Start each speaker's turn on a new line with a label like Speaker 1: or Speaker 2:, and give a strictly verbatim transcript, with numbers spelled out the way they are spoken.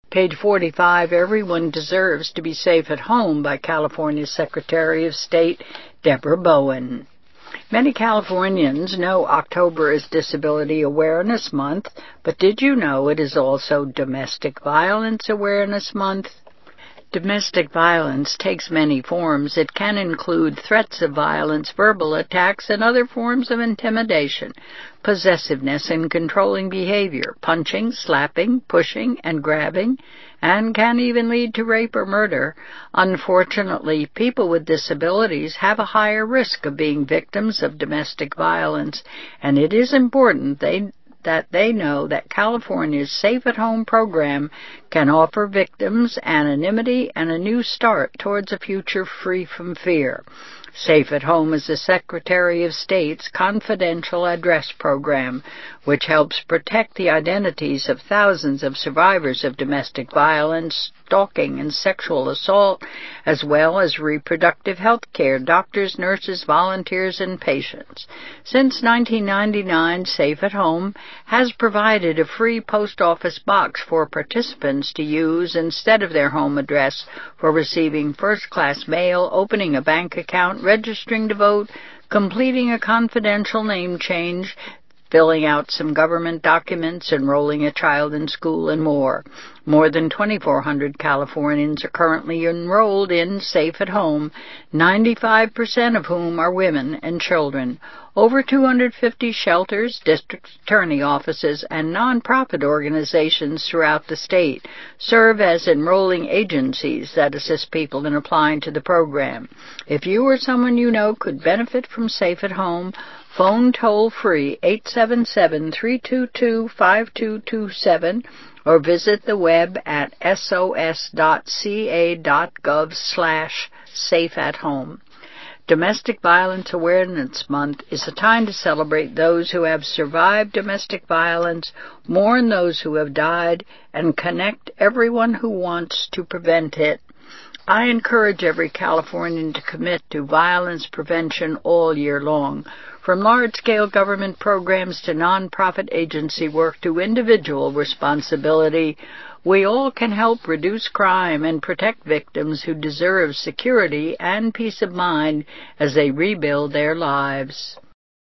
Speaker 1: Page forty-five, Everyone Deserves to be Safe at Home by California Secretary of State Deborah Bowen. Many Californians know October is Disability Awareness Month, but did you know it is also Domestic Violence Awareness Month? Domestic violence takes many forms. It can include threats of violence, verbal attacks, and other forms of intimidation, possessiveness and controlling behavior, punching, slapping, pushing, and grabbing, and can even lead to rape or murder. Unfortunately, people with disabilities have a higher risk of being victims of domestic violence, and it is important they that they know that California's Safe at Home program can offer victims anonymity and a new start towards a future free from fear. Safe at Home is the Secretary of State's confidential address program, which helps protect the identities of thousands of survivors of domestic violence, stalking, and sexual assault, as well as reproductive health care, doctors, nurses, volunteers, and patients. Since nineteen ninety-nine, Safe at Home has provided a free post office box for participants to use instead of their home address for receiving first-class mail, opening a bank account, registering to vote, completing a confidential name change, filling out some government documents, enrolling a child in school, and more. More than twenty-four hundred Californians are currently enrolled in Safe at Home, ninety-five percent of whom are women and children. Over two hundred fifty shelters, district attorney offices, and nonprofit organizations throughout the state serve as enrolling agencies that assist people in applying to the program. If you or someone you know could benefit from Safe at Home, phone toll-free eight seven seven, three two two, five two two seven or visit the web at sos dot c a dot gov slash safe at home. Domestic Violence Awareness Month is a time to celebrate those who have survived domestic violence, mourn those who have died, and connect everyone who wants to prevent it. I encourage every Californian to commit to violence prevention all year long. From large-scale government programs to nonprofit agency work to individual responsibility, we all can help reduce crime and protect victims who deserve security and peace of mind as they rebuild their lives.